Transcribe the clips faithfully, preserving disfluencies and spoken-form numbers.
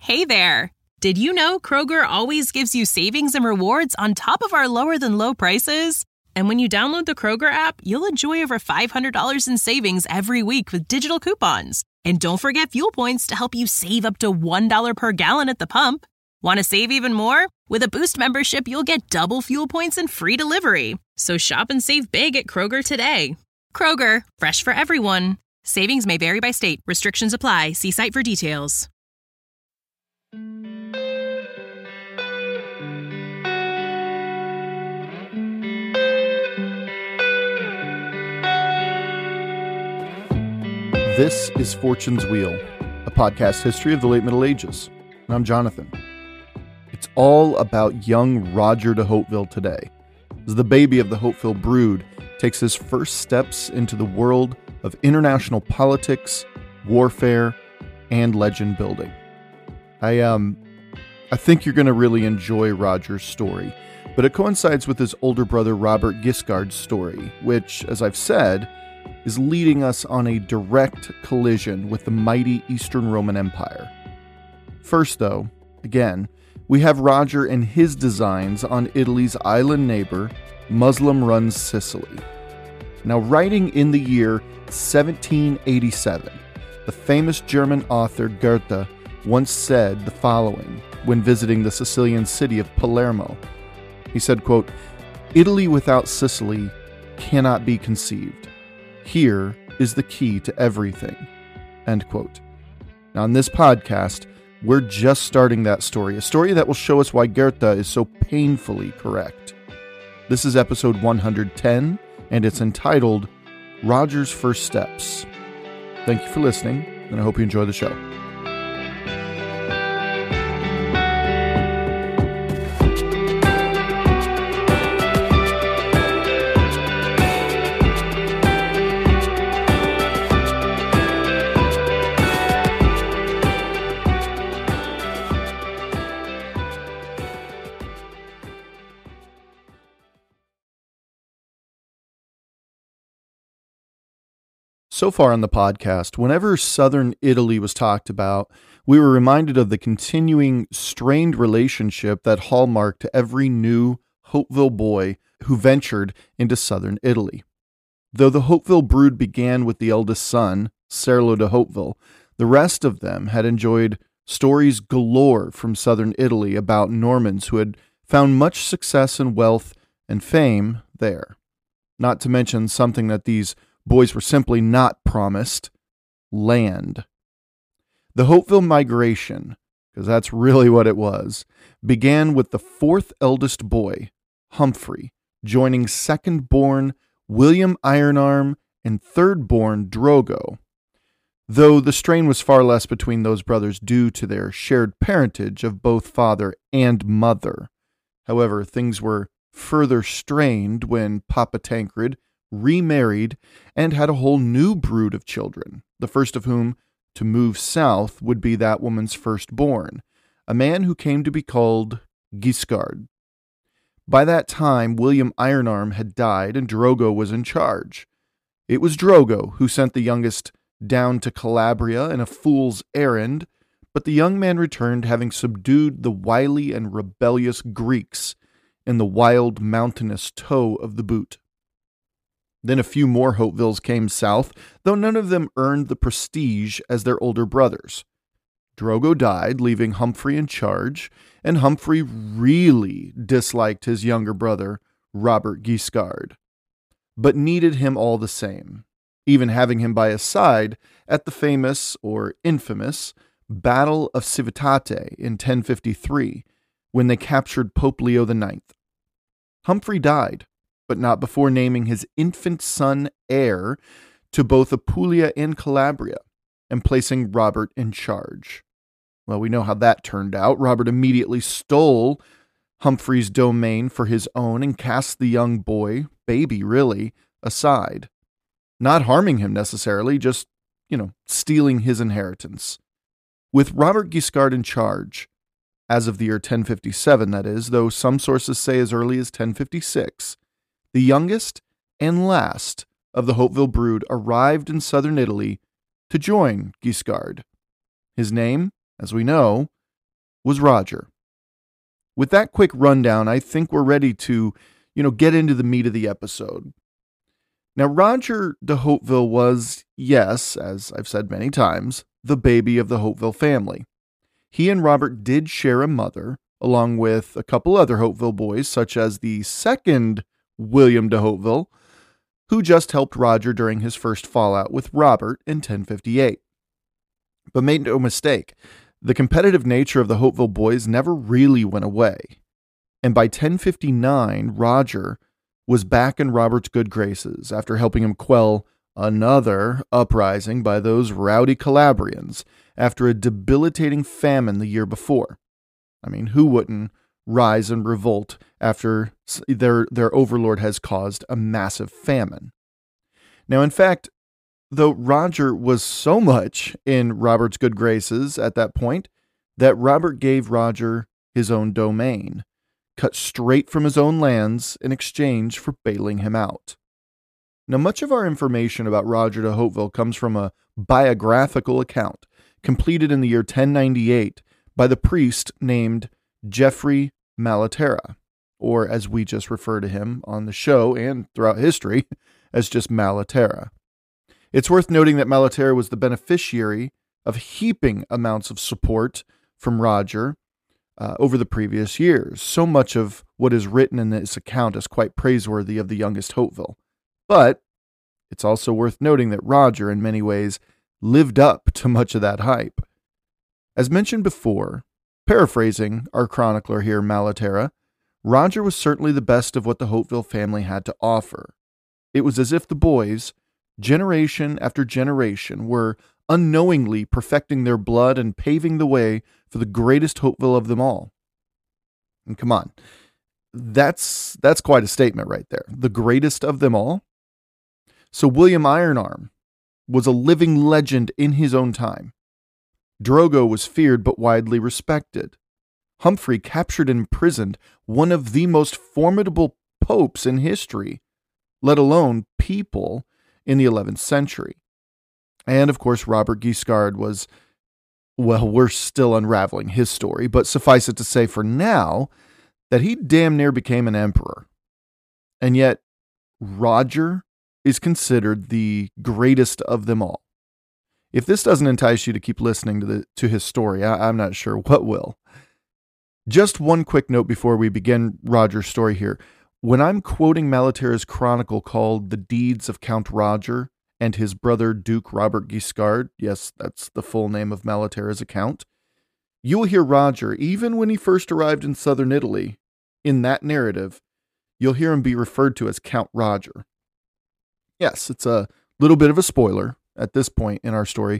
Hey there! Did you know Kroger always gives you savings and rewards on top of our lower-than-low prices? And when you download the Kroger app, you'll enjoy over five hundred dollars in savings every week with digital coupons. And don't forget fuel points to help you save up to one dollar per gallon at the pump. Want to save even more? With a Boost membership, you'll get double fuel points and free delivery. So shop and save big at Kroger today. Kroger, fresh for everyone. Savings may vary by state. Restrictions apply. See site for details. This is Fortune's Wheel, a podcast history of the late Middle Ages. And I'm Jonathan. It's all about young Roger de Hauteville today, as the baby of the Hauteville brood takes his first steps into the world of international politics, warfare, and legend building. I um, I think you're going to really enjoy Roger's story, but it coincides with his older brother Robert Guiscard's story, which, as I've said, is leading us on a direct collision with the mighty Eastern Roman Empire. First, though, again, we have Roger and his designs on Italy's island neighbor, Muslim-run Sicily. Now, writing in the year seventeen eighty-seven, the famous German author Goethe once said the following when visiting the Sicilian city of Palermo. He said, quote, "Italy without Sicily cannot be conceived. Here is the key to everything," end quote. Now, on this podcast, we're just starting that story, a story that will show us why Goethe is so painfully correct. This is episode one hundred ten, and it's entitled Roger's First Steps. Thank you for listening, and I hope you enjoy the show. So far on the podcast, whenever southern Italy was talked about, we were reminded of the continuing strained relationship that hallmarked every new Hauteville boy who ventured into southern Italy. Though the Hauteville brood began with the eldest son, Serlo de Hauteville, the rest of them had enjoyed stories galore from southern Italy about Normans who had found much success and wealth and fame there. Not to mention something that these boys were simply not promised: land. The Hauteville migration, because that's really what it was, began with the fourth eldest boy, Humphrey, joining second-born William Ironarm and third-born Drogo, though the strain was far less between those brothers due to their shared parentage of both father and mother. However, things were further strained when Papa Tancred remarried and had a whole new brood of children, the first of whom to move south would be that woman's firstborn, a man who came to be called Guiscard. By that time, William Ironarm had died and Drogo was in charge. It was Drogo who sent the youngest down to Calabria in a fool's errand, but the young man returned having subdued the wily and rebellious Greeks in the wild mountainous toe of the boot. Then a few more Hautevilles came south, though none of them earned the prestige as their older brothers. Drogo died, leaving Humphrey in charge, and Humphrey really disliked his younger brother, Robert Guiscard, but needed him all the same, even having him by his side at the famous, or infamous, Battle of Civitate in ten fifty-three, when they captured Pope Leo the Ninth. Humphrey died, but not before naming his infant son heir to both Apulia and Calabria, and placing Robert in charge. Well, we know how that turned out. Robert immediately stole Humphrey's domain for his own and cast the young boy, baby really, aside. Not harming him necessarily, just, you know, stealing his inheritance. With Robert Guiscard in charge, as of the year ten fifty-seven, that is, though some sources say as early as ten fifty-six, the youngest and last of the Hauteville brood arrived in southern Italy to join Guiscard. His name, as we know, was Roger. With that quick rundown, I think we're ready to, you know, get into the meat of the episode. Now, Roger de Hauteville was, yes, as I've said many times, the baby of the Hauteville family. He and Robert did share a mother, along with a couple other Hauteville boys, such as the second William de Hauteville, who just helped Roger during his first fallout with Robert in ten fifty-eight. But make no mistake, the competitive nature of the Hauteville boys never really went away. And by ten fifty-nine, Roger was back in Robert's good graces after helping him quell another uprising by those rowdy Calabrians after a debilitating famine the year before. I mean, who wouldn't rise and revolt after their, their overlord has caused a massive famine? Now, in fact, though Roger was so much in Robert's good graces at that point that Robert gave Roger his own domain, cut straight from his own lands in exchange for bailing him out. Now, much of our information about Roger de Hauteville comes from a biographical account completed in the year ten ninety-eight by the priest named Geoffrey Malaterra, or as we just refer to him on the show and throughout history, as just Malaterra. It's worth noting that Malaterra was the beneficiary of heaping amounts of support from Roger uh, over the previous years. So much of what is written in this account is quite praiseworthy of the youngest Hauteville. But it's also worth noting that Roger, in many ways, lived up to much of that hype. As mentioned before, paraphrasing our chronicler here, Malaterra, Roger was certainly the best of what the Hauteville family had to offer. It was as if the boys, generation after generation, were unknowingly perfecting their blood and paving the way for the greatest Hauteville of them all. And come on, that's that's quite a statement right there. The greatest of them all? So William Ironarm was a living legend in his own time. Drogo was feared but widely respected. Humphrey captured and imprisoned one of the most formidable popes in history, let alone people, in the eleventh century. And of course, Robert Guiscard was, well, we're still unraveling his story, but suffice it to say for now that he damn near became an emperor. And yet, Roger is considered the greatest of them all. If this doesn't entice you to keep listening to the to his story, I, I'm not sure what will. Just one quick note before we begin Roger's story here. When I'm quoting Malaterra's chronicle called The Deeds of Count Roger and his brother Duke Robert Guiscard, yes, that's the full name of Malaterra's account, you will hear Roger, even when he first arrived in southern Italy, in that narrative, you'll hear him be referred to as Count Roger. Yes, it's a little bit of a spoiler at this point in our story.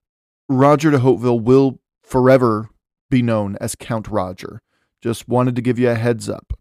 Roger de Hauteville will forever be known as Count Roger. Just wanted to give you a heads up.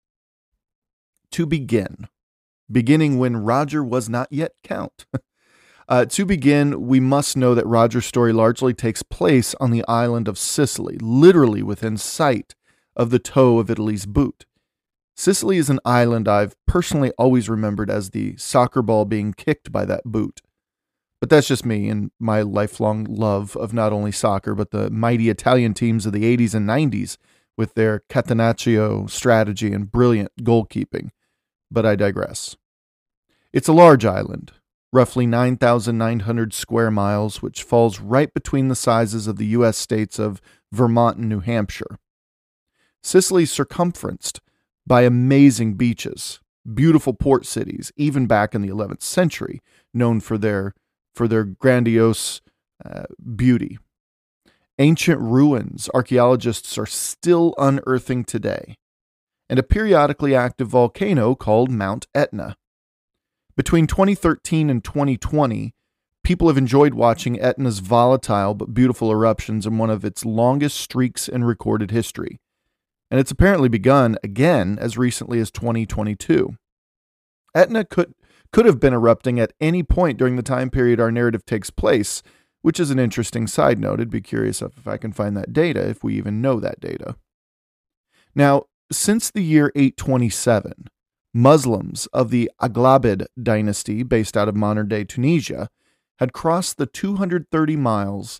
To begin, beginning when Roger was not yet Count. uh, to begin, we must know that Roger's story largely takes place on the island of Sicily, literally within sight of the toe of Italy's boot. Sicily is an island I've personally always remembered as the soccer ball being kicked by that boot. But that's just me and my lifelong love of not only soccer, but the mighty Italian teams of the eighties and nineties with their catenaccio strategy and brilliant goalkeeping. But I digress. It's a large island, roughly nine thousand nine hundred square miles, which falls right between the sizes of the U S states of Vermont and New Hampshire. Sicily's circumferenced by amazing beaches, beautiful port cities, even back in the eleventh century, known for their for their grandiose uh, beauty. Ancient ruins archaeologists are still unearthing today, and a periodically active volcano called Mount Etna. Between twenty thirteen and twenty twenty, people have enjoyed watching Etna's volatile but beautiful eruptions in one of its longest streaks in recorded history, and it's apparently begun again as recently as twenty twenty-two. Etna could could have been erupting at any point during the time period our narrative takes place, which is an interesting side note. I'd be curious if I can find that data, if we even know that data. Now, since the year eight twenty-seven, Muslims of the Aghlabid dynasty, based out of modern-day Tunisia, had crossed the two hundred thirty miles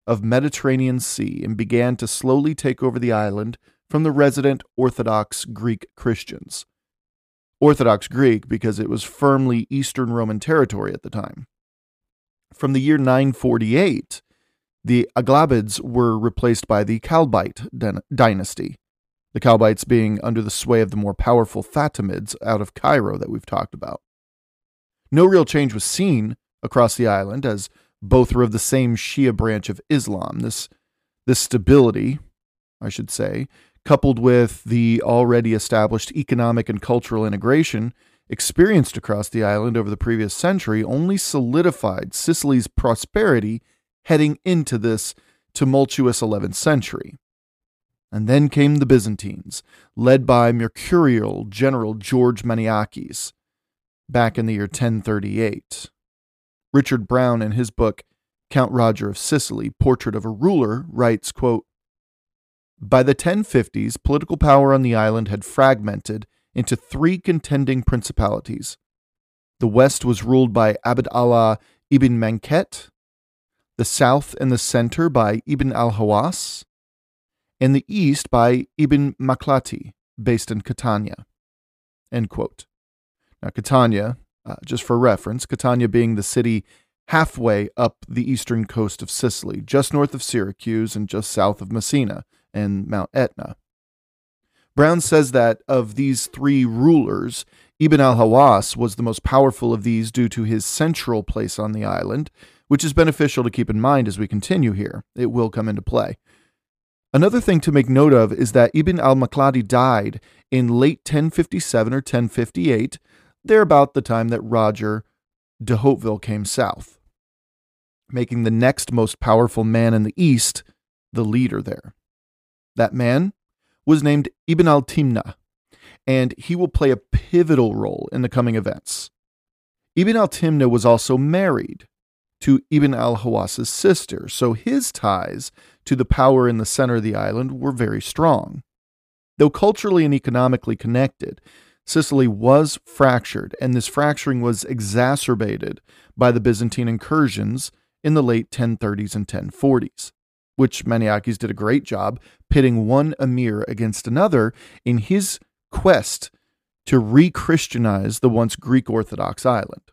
of Mediterranean Sea and began to slowly take over the island from the resident Orthodox Greek Christians. Orthodox Greek because it was firmly Eastern Roman territory at the time. From the year nine forty-eight, the Aghlabids were replaced by the Kalbite dynasty, the Kalbites being under the sway of the more powerful Fatimids out of Cairo that we've talked about. No real change was seen across the island, as both were of the same Shia branch of Islam. This, this stability, I should say, coupled with the already established economic and cultural integration experienced across the island over the previous century, only solidified Sicily's prosperity heading into this tumultuous eleventh century. And then came the Byzantines, led by mercurial General George Maniakes, back in the year ten thirty-eight. Richard Brown, in his book Count Roger of Sicily, Portrait of a Ruler, writes, quote, "By the ten fifties, political power on the island had fragmented into three contending principalities. The west was ruled by Abd Allah ibn Manket, the south and the center by Ibn al-Hawas, and the east by Ibn Maklati, based in Catania." End quote. Now, Catania, uh, just for reference, Catania being the city halfway up the eastern coast of Sicily, just north of Syracuse and just south of Messina and Mount Etna. Brown says that of these three rulers, Ibn al-Hawas was the most powerful of these due to his central place on the island, which is beneficial to keep in mind as we continue here. It will come into play. Another thing to make note of is that Ibn al-Makladi died in late ten fifty-seven or ten fifty-eight, there about the time that Roger de Hauteville came south, making the next most powerful man in the east the leader there. That man was named Ibn al-Timna, and he will play a pivotal role in the coming events. Ibn al-Timna was also married to Ibn al-Hawas's sister, so his ties to the power in the center of the island were very strong. Though culturally and economically connected, Sicily was fractured, and this fracturing was exacerbated by the Byzantine incursions in the late ten thirties and ten forties, which Maniakes did a great job pitting one emir against another in his quest to re-Christianize the once Greek Orthodox island.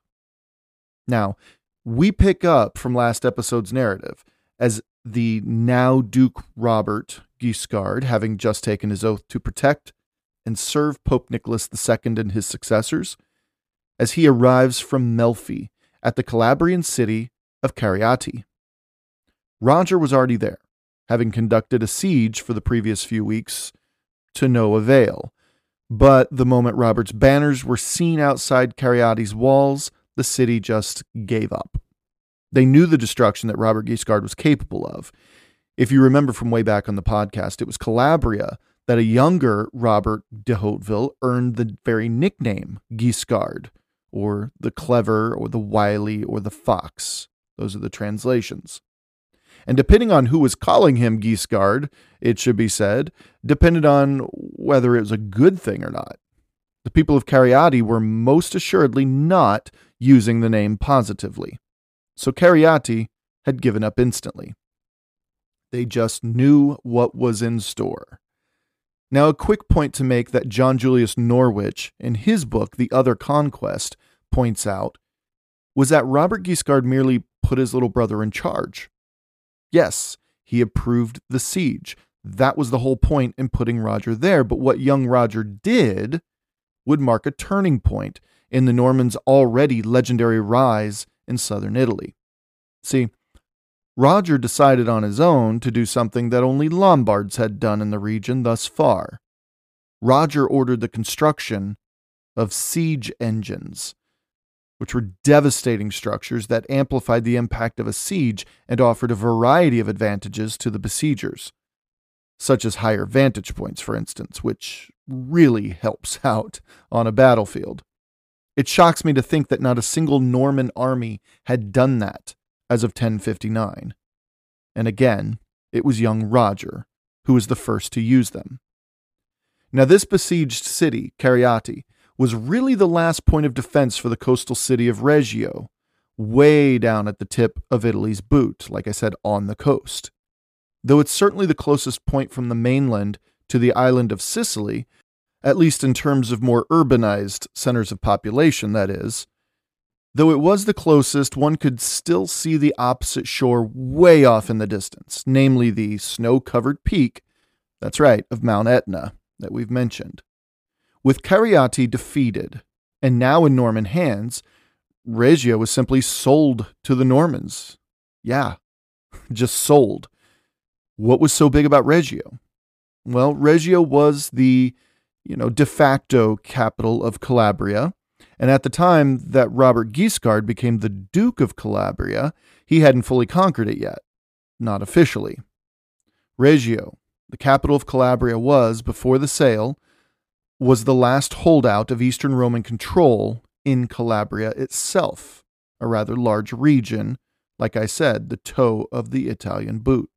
Now, we pick up from last episode's narrative as the now Duke Robert Guiscard, having just taken his oath to protect and serve Pope Nicholas the Second and his successors, as he arrives from Melfi at the Calabrian city of Cariati. Roger was already there, having conducted a siege for the previous few weeks to no avail. But the moment Robert's banners were seen outside Cariati's walls, the city just gave up. They knew the destruction that Robert Guiscard was capable of. If you remember from way back on the podcast, it was Calabria that a younger Robert de Hauteville earned the very nickname Guiscard, or the clever, or the wily, or the fox. Those are the translations. And depending on who was calling him Guiscard, it should be said, depended on whether it was a good thing or not. The people of Cariati were most assuredly not using the name positively. So Cariati had given up instantly. They just knew what was in store. Now, a quick point to make that John Julius Norwich, in his book, The Other Conquest, points out, was that Robert Guiscard merely put his little brother in charge. Yes, he approved the siege. That was the whole point in putting Roger there. But what young Roger did would mark a turning point in the Normans' already legendary rise in southern Italy. See, Roger decided on his own to do something that only Lombards had done in the region thus far. Roger ordered the construction of siege engines, which were devastating structures that amplified the impact of a siege and offered a variety of advantages to the besiegers, such as higher vantage points, for instance, which really helps out on a battlefield. It shocks me to think that not a single Norman army had done that as of ten fifty-nine. And again, it was young Roger who was the first to use them. Now, this besieged city, Cariati, was really the last point of defense for the coastal city of Reggio, way down at the tip of Italy's boot, like I said, on the coast. Though it's certainly the closest point from the mainland to the island of Sicily, at least in terms of more urbanized centers of population, that is. Though it was the closest, one could still see the opposite shore way off in the distance, namely the snow-covered peak, that's right, of Mount Etna, that we've mentioned. With Cariati defeated, and now in Norman hands, Reggio was simply sold to the Normans. Yeah, just sold. What was so big about Reggio? Well, Reggio was the, you know, de facto capital of Calabria, and at the time that Robert Guiscard became the Duke of Calabria, he hadn't fully conquered it yet, not officially. Reggio, the capital of Calabria, was, before the sale, was the last holdout of Eastern Roman control in Calabria itself, a rather large region, like I said, the toe of the Italian boot.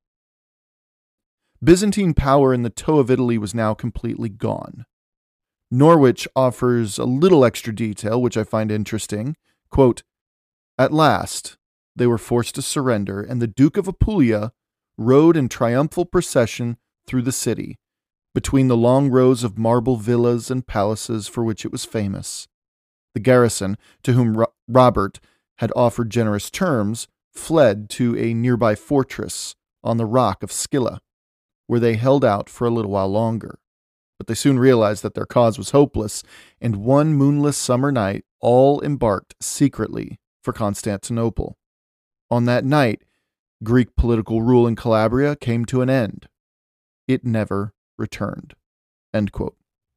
Byzantine power in the toe of Italy was now completely gone. Norwich offers a little extra detail, which I find interesting. Quote, "At last, they were forced to surrender, and the Duke of Apulia rode in triumphal procession through the city, between the long rows of marble villas and palaces for which it was famous. The garrison, to whom Ro- Robert had offered generous terms, fled to a nearby fortress on the rock of Scylla, where they held out for a little while longer. But they soon realized that their cause was hopeless, and one moonless summer night all embarked secretly for Constantinople. On that night, Greek political rule in Calabria came to an end. It never returned." End quote.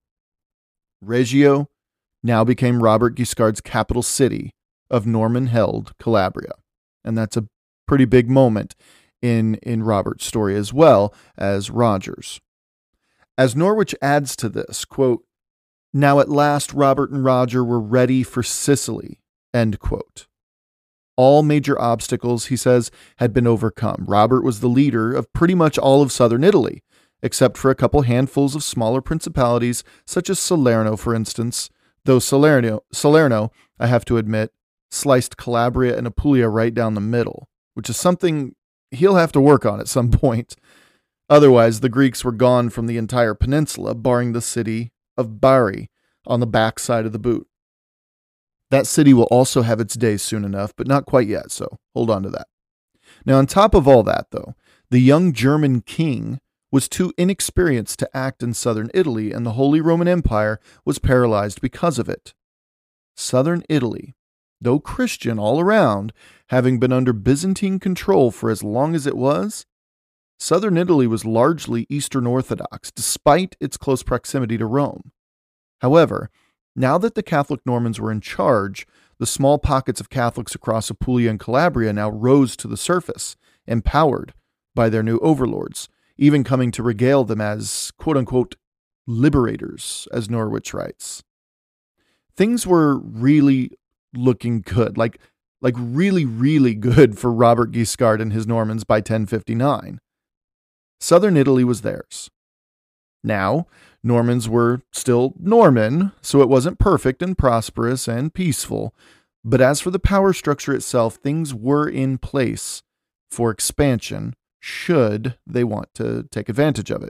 Reggio now became Robert Guiscard's capital city of Norman-held Calabria, and that's a pretty big moment in, in Robert's story as well as Roger's. As Norwich adds to this, quote, "Now at last Robert and Roger were ready for Sicily," end quote. All major obstacles, he says, had been overcome. Robert was the leader of pretty much all of southern Italy, except for a couple handfuls of smaller principalities, such as Salerno, for instance, though Salerno, Salerno, I have to admit, sliced Calabria and Apulia right down the middle, which is something he'll have to work on at some point. Otherwise, the Greeks were gone from the entire peninsula, barring the city of Bari on the back side of the boot. That city will also have its day soon enough, but not quite yet, so hold on to that. Now, on top of all that, though, the young German king was too inexperienced to act in southern Italy, and the Holy Roman Empire was paralyzed because of it. Southern Italy, though Christian all around, having been under Byzantine control for as long as it was, southern Italy was largely Eastern Orthodox, despite its close proximity to Rome. However, now that the Catholic Normans were in charge, the small pockets of Catholics across Apulia and Calabria now rose to the surface, empowered by their new overlords, even coming to regale them as, quote-unquote, liberators, as Norwich writes. Things were really looking good, like, like really, really good for Robert Guiscard and his Normans by ten fifty-nine. Southern Italy was theirs. Now, Normans were still Norman, so it wasn't perfect and prosperous and peaceful, but as for the power structure itself, things were in place for expansion should they want to take advantage of it.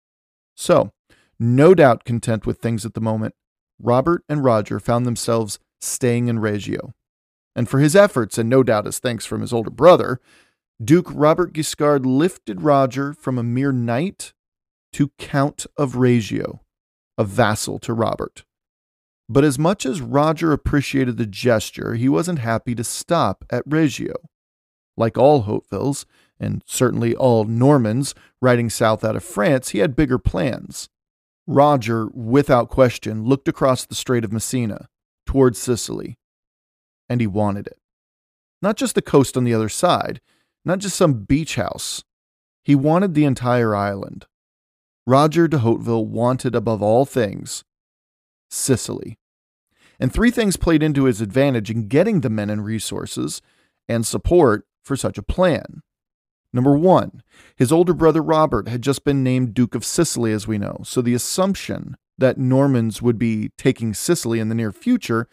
So, no doubt content with things at the moment, Robert and Roger found themselves staying in Reggio. And for his efforts, and no doubt as thanks from his older brother, Duke Robert Guiscard lifted Roger from a mere knight to Count of Reggio, a vassal to Robert. But as much as Roger appreciated the gesture, he wasn't happy to stop at Reggio. Like all Hautevilles, and certainly all Normans riding south out of France, he had bigger plans. Roger, without question, looked across the Strait of Messina, towards Sicily, and he wanted it. Not just the coast on the other side, not just some beach house. He wanted the entire island. Roger de Hauteville wanted above all things Sicily. And three things played into his advantage in getting the men and resources and support for such a plan. Number one, his older brother Robert had just been named Duke of Sicily, as we know, so the assumption that Normans would be taking Sicily in the near future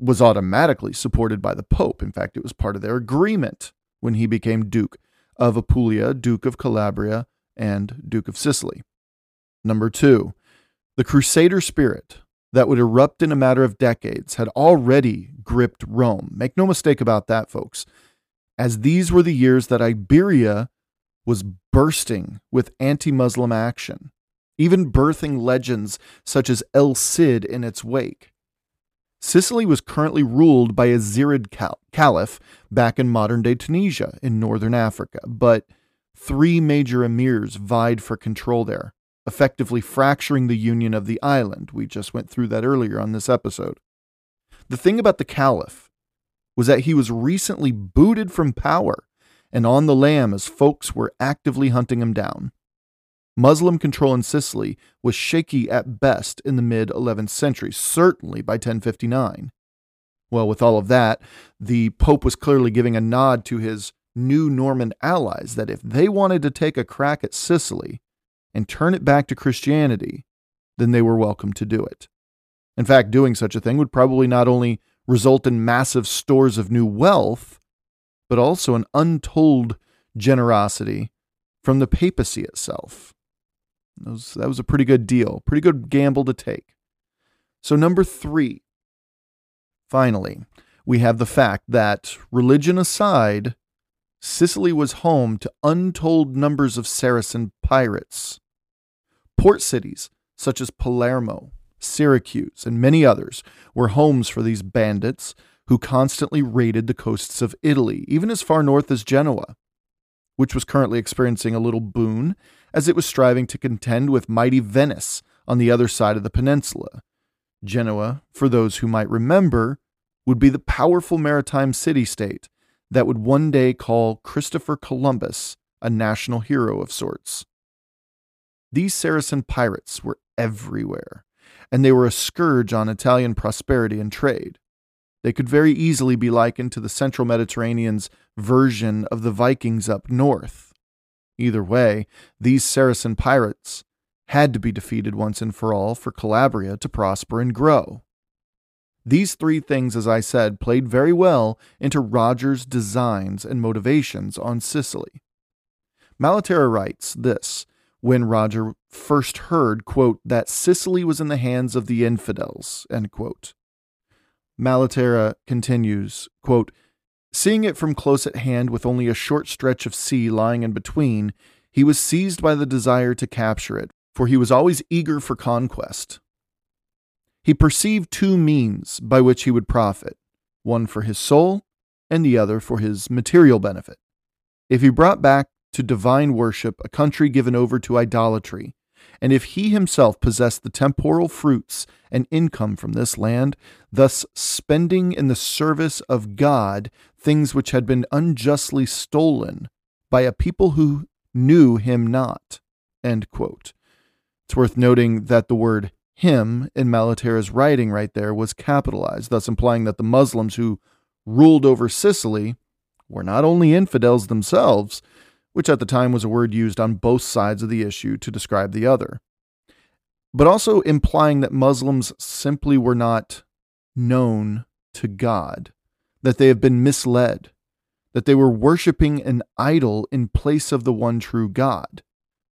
was automatically supported by the Pope. In fact, it was part of their agreement when he became Duke of Apulia, Duke of Calabria, and Duke of Sicily. Number two, the Crusader spirit that would erupt in a matter of decades had already gripped Rome. Make no mistake about that, folks, as these were the years that Iberia was bursting with anti-Muslim action, even birthing legends such as El Cid in its wake. Sicily was currently ruled by a Zirid cal- caliph back in modern-day Tunisia in northern Africa, but three major emirs vied for control there, effectively fracturing the union of the island. We just went through that earlier on this episode. The thing about the caliph was that he was recently booted from power and on the lam as folks were actively hunting him down. Muslim control in Sicily was shaky at best in the mid-eleventh century, certainly by ten fifty-nine. Well, with all of that, the Pope was clearly giving a nod to his new Norman allies that if they wanted to take a crack at Sicily and turn it back to Christianity, then they were welcome to do it. In fact, doing such a thing would probably not only result in massive stores of new wealth, but also an untold generosity from the papacy itself. That was, that was a pretty good deal, pretty good gamble to take. So number three, finally, we have the fact that, religion aside, Sicily was home to untold numbers of Saracen pirates. Port cities such as Palermo, Syracuse, and many others were homes for these bandits who constantly raided the coasts of Italy, even as far north as Genoa, which was currently experiencing a little boon as it was striving to contend with mighty Venice on the other side of the peninsula. Genoa, for those who might remember, would be the powerful maritime city-state that would one day call Christopher Columbus a national hero of sorts. These Saracen pirates were everywhere, and they were a scourge on Italian prosperity and trade. They could very easily be likened to the Central Mediterranean's version of the Vikings up north. Either way, these Saracen pirates had to be defeated once and for all for Calabria to prosper and grow. These three things, as I said, played very well into Roger's designs and motivations on Sicily. Malaterra writes this when Roger first heard, quote, that Sicily was in the hands of the infidels, end quote. Malaterra continues, quote, seeing it from close at hand with only a short stretch of sea lying in between, he was seized by the desire to capture it, for he was always eager for conquest. He perceived two means by which he would profit, one for his soul and the other for his material benefit. If he brought back to divine worship a country given over to idolatry, and if he himself possessed the temporal fruits and income from this land, thus spending in the service of God things which had been unjustly stolen by a people who knew him not, end quote. It's worth noting that the word him in Malaterra's writing right there was capitalized, thus implying that the Muslims who ruled over Sicily were not only infidels themselves, which at the time was a word used on both sides of the issue to describe the other, but also implying that Muslims simply were not known to God, that they have been misled, that they were worshiping an idol in place of the one true God.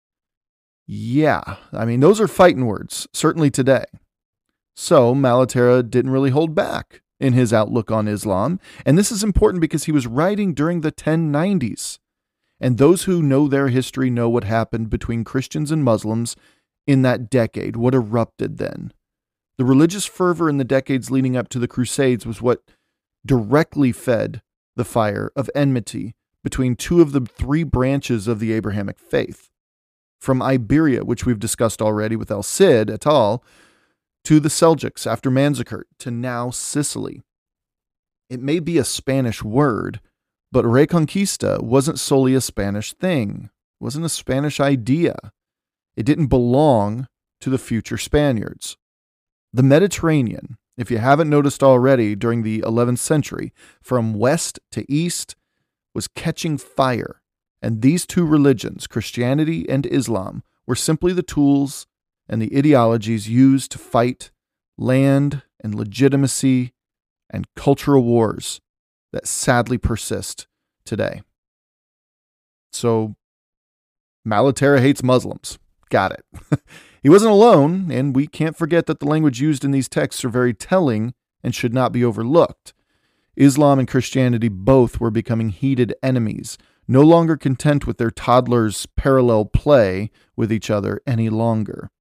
Yeah, I mean, those are fighting words, certainly today. So Malaterra didn't really hold back in his outlook on Islam, and this is important because he was writing during the ten nineties. And those who know their history know what happened between Christians and Muslims in that decade, what erupted then. The religious fervor in the decades leading up to the Crusades was what directly fed the fire of enmity between two of the three branches of the Abrahamic faith. From Iberia, which we've discussed already with El Cid et al., to the Seljuks after Manzikert, to now Sicily. It may be a Spanish word, but Reconquista wasn't solely a Spanish thing. It wasn't a Spanish idea. It didn't belong to the future Spaniards. The Mediterranean, if you haven't noticed already during the eleventh century, from west to east, was catching fire, and these two religions, Christianity and Islam, were simply the tools and the ideologies used to fight land and legitimacy and cultural wars that sadly persist today. So, Malaterra hates Muslims. Got it. He wasn't alone, and we can't forget that the language used in these texts are very telling and should not be overlooked. Islam and Christianity both were becoming heated enemies, no longer content with their toddlers' parallel play with each other any longer.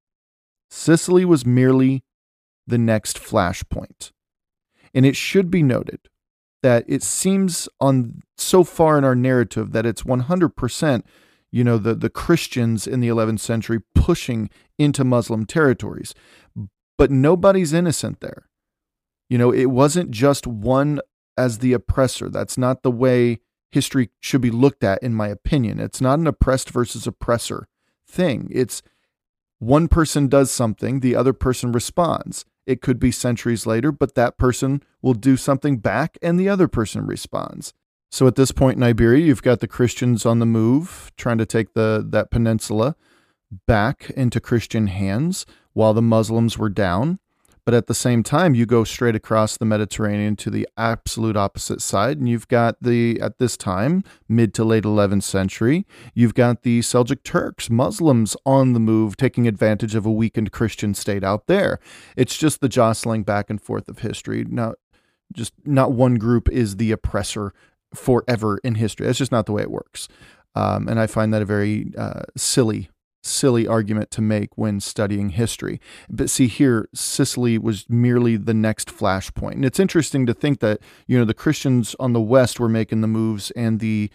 Sicily was merely the next flashpoint. And it should be noted that it seems on so far in our narrative that it's one hundred percent, you know, the, the Christians in the eleventh century pushing into Muslim territories. But nobody's innocent there. You know, it wasn't just one as the oppressor. That's not the way history should be looked at, in my opinion. It's not an oppressed versus oppressor thing. It's one person does something, the other person responds. It could be centuries later, but that person will do something back and the other person responds. So at this point in Iberia, you've got the Christians on the move, trying to take the that peninsula back into Christian hands while the Muslims were down. But at the same time, you go straight across the Mediterranean to the absolute opposite side, and you've got the, at this time, mid to late eleventh century, you've got the Seljuk Turks, Muslims on the move, taking advantage of a weakened Christian state out there. It's just the jostling back and forth of history. Not just not one group is the oppressor forever in history. That's just not the way it works. Um, and I find that a very uh, silly silly argument to make when studying history. But see here, Sicily was merely the next flashpoint. And it's interesting to think that, you know, the Christians on the west were making the moves and the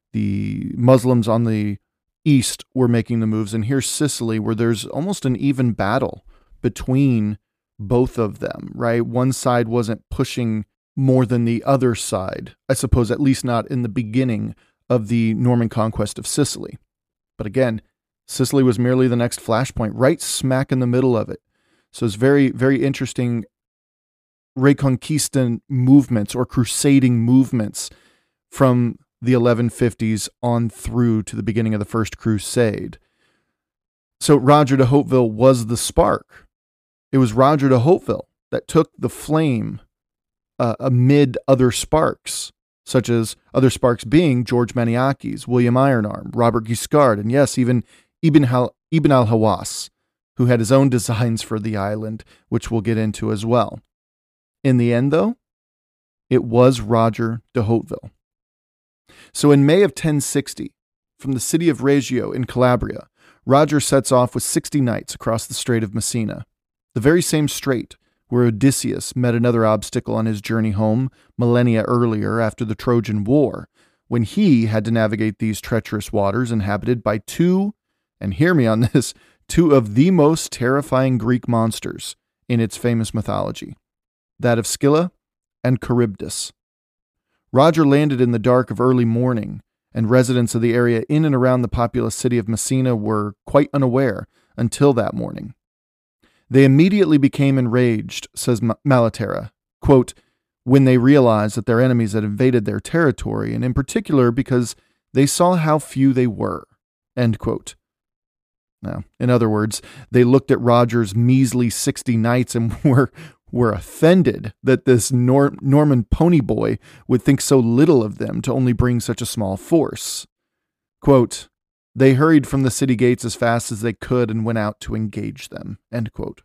the Muslims on the east were making the moves. And here's Sicily, where there's almost an even battle between both of them, right? One side wasn't pushing more than the other side, I suppose, at least not in the beginning of the Norman conquest of Sicily. But again, Sicily was merely the next flashpoint, right smack in the middle of it. So it's very, very interesting Reconquista movements or crusading movements from the eleven fifties on through to the beginning of the First Crusade. So Roger de Hauteville was the spark. It was Roger de Hauteville that took the flame uh, amid other sparks, such as other sparks being George Maniakes, William Ironarm, Robert Guiscard, and yes, even Ibn, Hal- Ibn al-Hawass, who had his own designs for the island, which we'll get into as well. In the end, though, it was Roger de Hauteville. So in May of ten sixty, from the city of Reggio in Calabria, Roger sets off with sixty knights across the Strait of Messina, the very same strait where Odysseus met another obstacle on his journey home millennia earlier after the Trojan War, when he had to navigate these treacherous waters inhabited by two, and hear me on this, two of the most terrifying Greek monsters in its famous mythology, that of Scylla and Charybdis. Roger landed in the dark of early morning, and residents of the area in and around the populous city of Messina were quite unaware until that morning. They immediately became enraged, says Malaterra, quote, when they realized that their enemies had invaded their territory, and in particular because they saw how few they were, end quote. Now, in other words, they looked at Roger's measly sixty knights and were were offended that this Nor- Norman ponyboy would think so little of them to only bring such a small force. Quote, they hurried from the city gates as fast as they could and went out to engage them, end quote.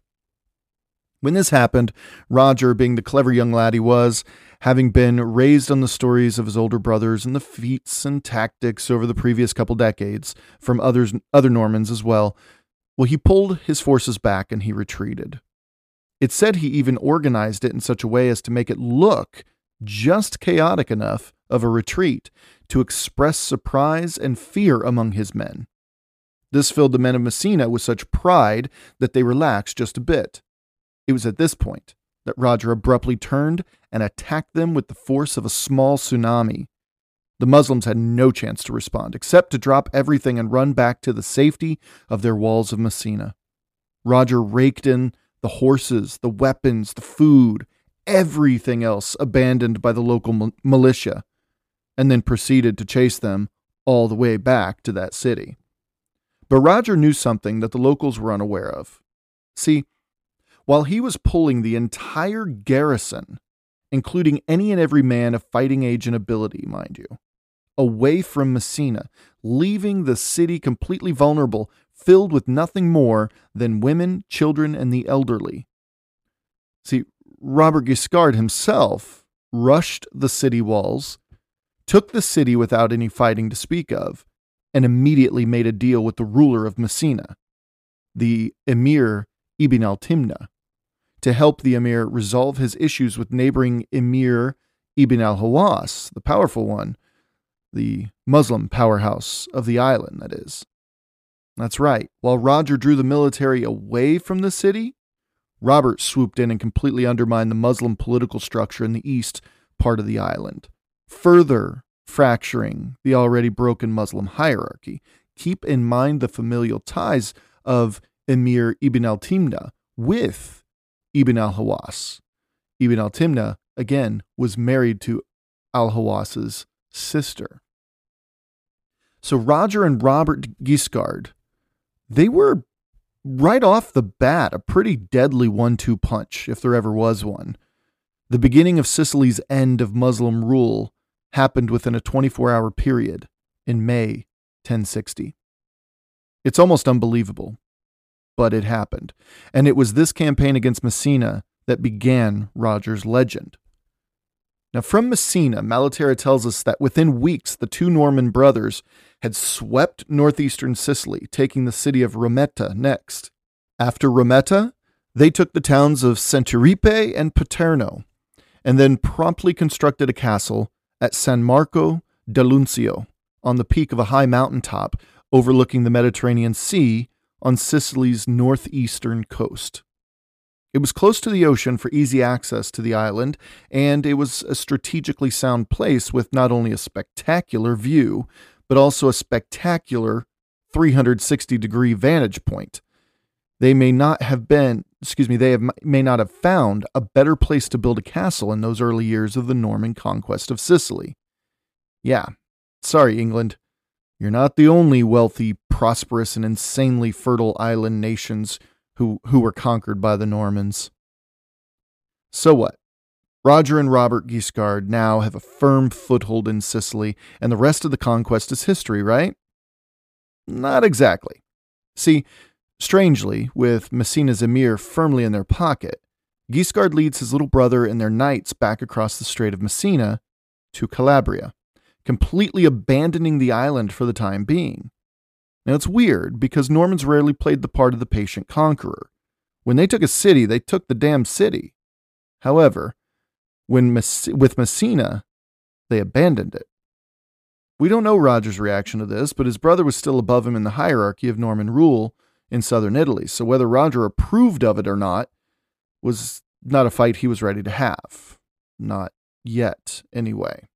When this happened, Roger, being the clever young lad he was, having been raised on the stories of his older brothers and the feats and tactics over the previous couple decades from others, other Normans as well, well, he pulled his forces back and he retreated. It's said he even organized it in such a way as to make it look just chaotic enough of a retreat to express surprise and fear among his men. This filled the men of Messina with such pride that they relaxed just a bit. It was at this point that Roger abruptly turned and attacked them with the force of a small tsunami. The Muslims had no chance to respond, except to drop everything and run back to the safety of their walls of Messina. Roger raked in the horses, the weapons, the food, everything else abandoned by the local mi- militia, and then proceeded to chase them all the way back to that city. But Roger knew something that the locals were unaware of. See, while he was pulling the entire garrison, including any and every man of fighting age and ability, mind you, away from Messina, leaving the city completely vulnerable, filled with nothing more than women, children, and the elderly. See, Robert Guiscard himself rushed the city walls, took the city without any fighting to speak of, and immediately made a deal with the ruler of Messina, the Emir Ibn al-Timna, to help the emir resolve his issues with neighboring Emir Ibn al-Hawas, the powerful one, the Muslim powerhouse of the island, that is. That's right. While Roger drew the military away from the city, Robert swooped in and completely undermined the Muslim political structure in the east part of the island, further fracturing the already broken Muslim hierarchy. Keep in mind the familial ties of Emir Ibn al-Timna with Ibn al-Hawas. Ibn al-Timna, again, was married to al-Hawas's sister. So Roger and Robert Guiscard, they were right off the bat a pretty deadly one two punch, if there ever was one. The beginning of Sicily's end of Muslim rule happened within a twenty-four hour period in May ten sixty. It's almost unbelievable, but it happened. And it was this campaign against Messina that began Roger's legend. Now, from Messina, Malaterra tells us that within weeks, the two Norman brothers had swept northeastern Sicily, taking the city of Rometta next. After Rometta, they took the towns of Centuripe and Paterno, and then promptly constructed a castle at San Marco dell'Unzio, on the peak of a high mountaintop overlooking the Mediterranean Sea on Sicily's northeastern coast. It was close to the ocean for easy access to the island, and it was a strategically sound place with not only a spectacular view, but also a spectacular three hundred sixty degree vantage point. They may not have been, excuse me, they have, may not have found a better place to build a castle in those early years of the Norman conquest of Sicily. Yeah, sorry, England. You're not the only wealthy, prosperous, and insanely fertile island nations who, who were conquered by the Normans. So what? Roger and Robert Guiscard now have a firm foothold in Sicily, and the rest of the conquest is history, right? Not exactly. See, strangely, with Messina's emir firmly in their pocket, Guiscard leads his little brother and their knights back across the Strait of Messina to Calabria, completely abandoning the island for the time being. Now, it's weird because Normans rarely played the part of the patient conqueror. When they took a city, they took the damn city. However, when Mess- with Messina, they abandoned it. We don't know Roger's reaction to this, but his brother was still above him in the hierarchy of Norman rule in southern Italy, so whether Roger approved of it or not was not a fight he was ready to have. Not yet, anyway.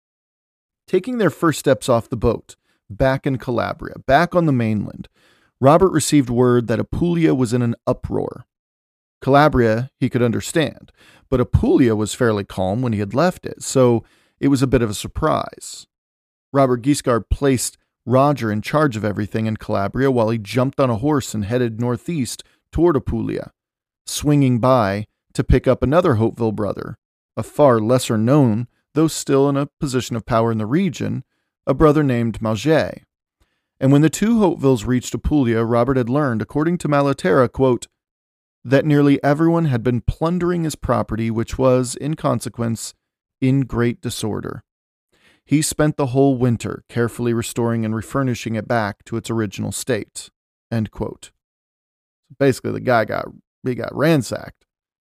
Taking their first steps off the boat, back in Calabria, back on the mainland, Robert received word that Apulia was in an uproar. Calabria he could understand, but Apulia was fairly calm when he had left it, so it was a bit of a surprise. Robert Guiscard placed Roger in charge of everything in Calabria while he jumped on a horse and headed northeast toward Apulia, swinging by to pick up another Hauteville brother, a far lesser known, though still in a position of power in the region, a brother named Mauget. And when the two Hautevilles reached Apulia, Robert had learned, according to Malaterra, quote, that nearly everyone had been plundering his property, which was, in consequence, in great disorder. He spent the whole winter carefully restoring and refurnishing it back to its original state. End quote. Basically, the guy got, he got ransacked.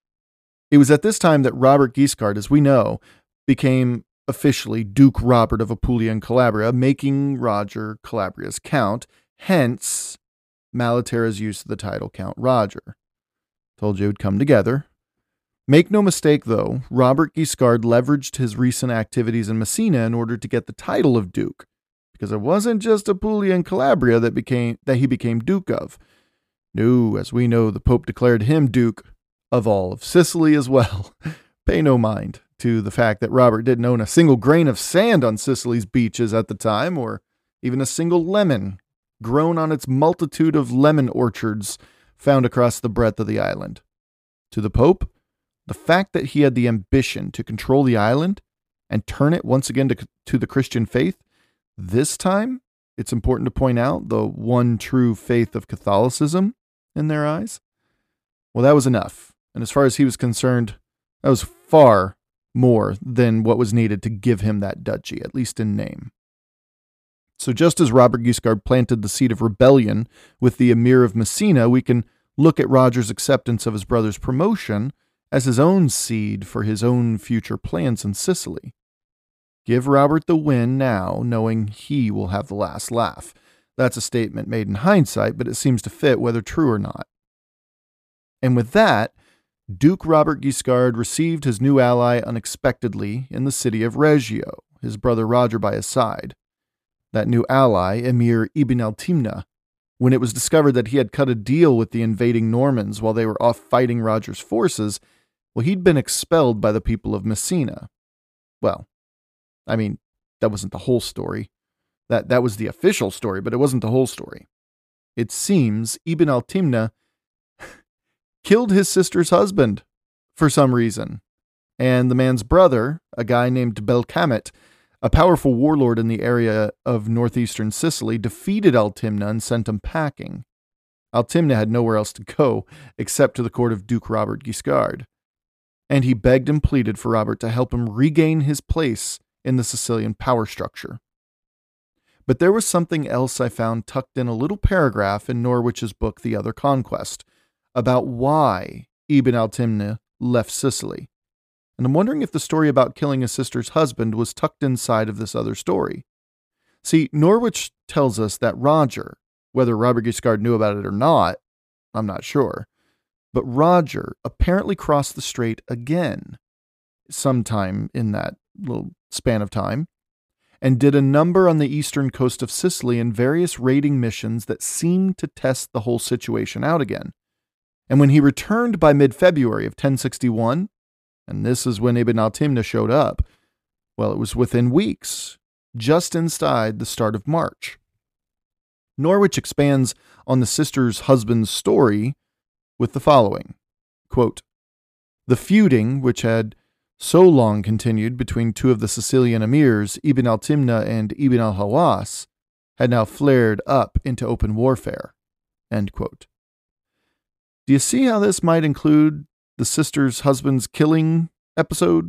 It was at this time that Robert Guiscard, as we know, became officially Duke Robert of Apulia and Calabria, making Roger Calabria's count, hence Malaterra's use of the title Count Roger. Told you it would come together. Make no mistake, though, Robert Guiscard leveraged his recent activities in Messina in order to get the title of Duke, because it wasn't just Apulia and Calabria that became that he became Duke of. No, as we know, the Pope declared him Duke of all of Sicily as well. Pay no mind to the fact that Robert didn't own a single grain of sand on Sicily's beaches at the time, or even a single lemon grown on its multitude of lemon orchards found across the breadth of the island. To the Pope, The fact that he had the ambition to control the island and turn it once again to, to the Christian faith, this time, it's important to point out the one true faith of Catholicism in their eyes, well, that was enough. And as far as he was concerned, that was far more than what was needed to give him that duchy, at least in name. So just as Robert Guiscard planted the seed of rebellion with the Emir of Messina, we can look at Roger's acceptance of his brother's promotion as his own seed for his own future plans in Sicily. Give Robert the win now, knowing he will have the last laugh. That's a statement made in hindsight, but it seems to fit whether true or not. And with that, Duke Robert Guiscard received his new ally unexpectedly in the city of Reggio, his brother Roger by his side. That new ally, Emir Ibn al-Timna, when it was discovered that he had cut a deal with the invading Normans while they were off fighting Roger's forces, well, he'd been expelled by the people of Messina. Well, I mean, that wasn't the whole story. That, that was the official story, but it wasn't the whole story. It seems Ibn al-Timna killed his sister's husband for some reason. And the man's brother, a guy named Belcamet, a powerful warlord in the area of northeastern Sicily, defeated Al-Timna and sent him packing. Al-Timna had nowhere else to go except to the court of Duke Robert Guiscard. And he begged and pleaded for Robert to help him regain his place in the Sicilian power structure. But there was something else I found tucked in a little paragraph in Norwich's book, The Other Conquest, about why Ibn al-Timna left Sicily. And I'm wondering if the story about killing his sister's husband was tucked inside of this other story. See, Norwich tells us that Roger, whether Robert Guiscard knew about it or not, I'm not sure, but Roger apparently crossed the strait again sometime in that little span of time, and did a number on the eastern coast of Sicily in various raiding missions that seemed to test the whole situation out again. And when he returned by mid-February of ten sixty-one, and this is when Ibn al-Timna showed up, well, it was within weeks, just inside the start of March. Norwich expands on the sister's husband's story with the following, quote, "The feuding, which had so long continued between two of the Sicilian emirs, Ibn al-Timna and Ibn al-Hawass, had now flared up into open warfare." End quote. Do you see how this might include the sister's husband's killing episode?